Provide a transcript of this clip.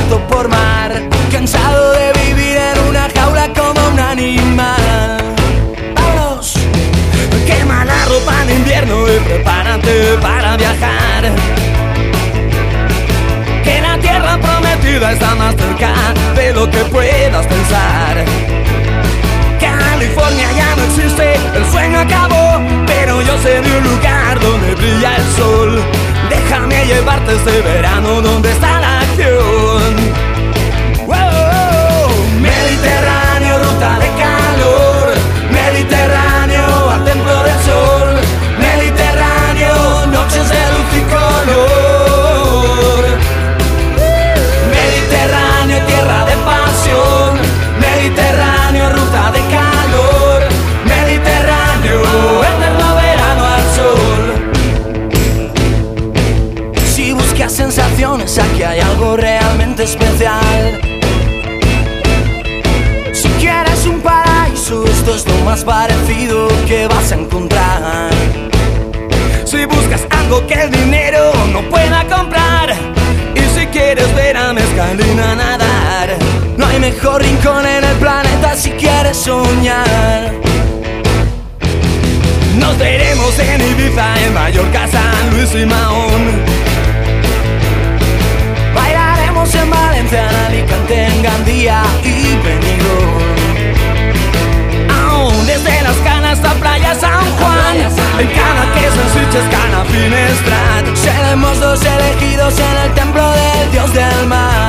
puerto por mar, cansado de vivir en una jaula como un animal. ¡Vámonos! Quema la ropa de invierno y prepárate para viajar, que la tierra prometida está más cerca de lo que puedas pensar. California ya no existe, el sueño acabó, pero yo sé de un lugar donde brilla el sol. Déjame llevarte este verano donde está la acción. ¡Wow! Mediterráneo, ruta de calor. Mediterráneo, al templo del sol. Mediterráneo, noches de luz y color. Mediterráneo, tierra de pasión. Mediterráneo, ruta de calor. Mediterráneo, eterno verano al sol. Si buscas sensaciones, aquí hay algo realmente especial. Si quieres un paraíso, esto es lo más parecido que vas a encontrar. Si buscas algo que el dinero no pueda comprar, y si quieres ver a mezcalina nadar, no hay mejor rincón en el planeta si quieres soñar. Nos veremos en Ibiza, en Mallorca, San Luis y Mahón. Bailaremos en Valencia, en Alicante, en Gandía y Benidorm. Desde Las Canas a Playa San Juan, en Cadaqués, en Sitges, Canafines, Finestrat, seremos los elegidos en el templo del dios del mar.